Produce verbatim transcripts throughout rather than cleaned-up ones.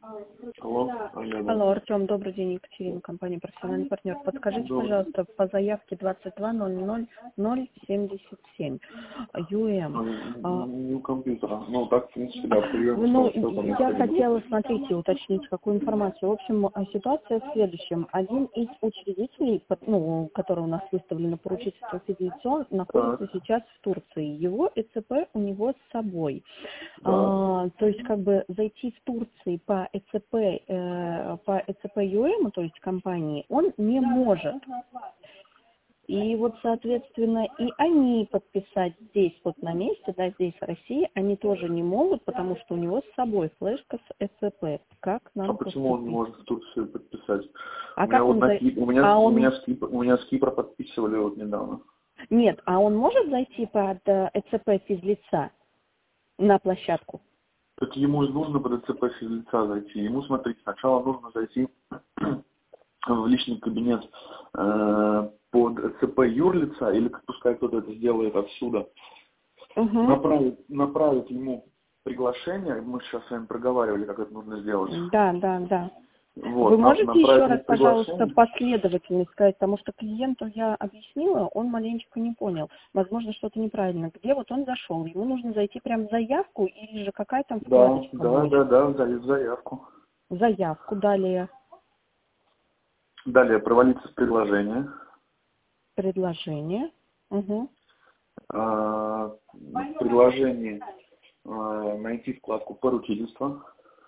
Алло, алло, да. Алло, Артем, добрый день, Екатерина, компания «Профессиональный партнер». Подскажите, Добрый. пожалуйста, по заявке двадцать два ноль ноль ноль семьдесят семь ю эм. Ну, не у компьютера. Ну, так, в принципе, да, прием. Ну, я хотела, смотрите, уточнить какую информацию. В общем, ситуация в следующем. Один из учредителей, ну, который у нас выставлен на поручительство физлицо, находится Так. сейчас в Турции. Его ЭЦП у него с собой. Да. А, то есть, как бы, зайти в Турции по ЭЦП, э, по ЭЦП ю эм, то есть компании, он не может. И вот, соответственно, и они подписать здесь, вот на месте, да, здесь в России, они тоже не могут, потому что у него с собой флешка с ЭЦП. Как нам А почему он поступить? не может в Турции подписать? А у меня как вот он на за... Кип- у меня, а у он... меня с Кипра, у меня с Кипра подписывали вот недавно. Нет, а он может зайти под э, ЭЦП физлица на площадку? Так ему и нужно под ЭЦП физлица зайти. Ему, смотрите, сначала нужно зайти в личный кабинет э, под ЭЦП юрлица, или пускай кто-то это сделает отсюда. Угу. Направить, направить ему приглашение, мы сейчас с вами проговаривали, как это нужно сделать. Да, да, да. Вот, Вы на- можете направить еще ему раз, пожалуйста, приглашение. последовательность сказать, потому что клиенту я объяснила, он маленечко не понял. Возможно, что-то неправильно. Где вот он зашел? Ему нужно зайти прям в заявку или же какая там Да, вкладочка да, будет? да, да, дали заявку. В заявку, далее Далее провалиться с предложения. предложение. Угу. А, В предложении а, найти вкладку поручительства.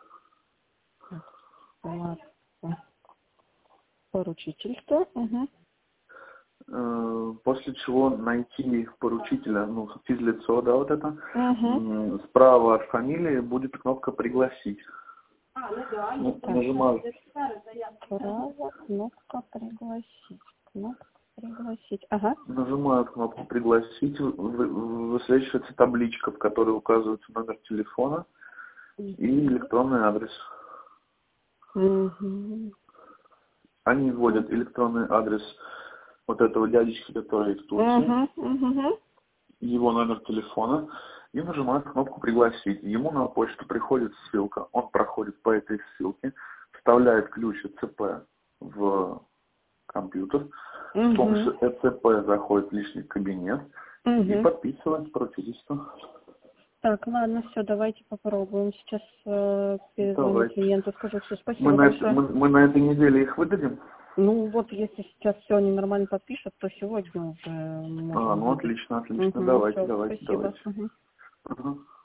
Поручительство. Угу. Э, После чего найти поручителя, ну, физлицо, да, вот это. Угу. М, Справа от фамилии будет кнопка «Пригласить». Ну, нажимаю. Справа кнопка пригласить. Кнопка пригласить. Ага. Нажимаю кнопку «Пригласить», вы- вы- высвечивается табличка, в которой указывается номер телефона и электронный адрес. Угу. Они вводят электронный адрес вот этого дядечки, который в Турции, Угу. Угу. его номер телефона, и нажимают кнопку «Пригласить». Ему на почту приходит ссылка, он проходит по этой ссылке, вставляет ключ ЭЦП в компьютер, с помощью ЭЦП заходит в личный кабинет и Угу. подписывает поручительство. Так, ладно, все, давайте попробуем. Сейчас э, перезвоню Давайте. клиенту, скажу все, Мы спасибо на, это- большое. мы, мы на этой неделе их выдадим? Ну вот, если сейчас все они нормально подпишут, то сегодня уже А, можем ну выдать. отлично, отлично. Угу, Давайте, все, давайте, спасибо. давайте. Угу. Угу.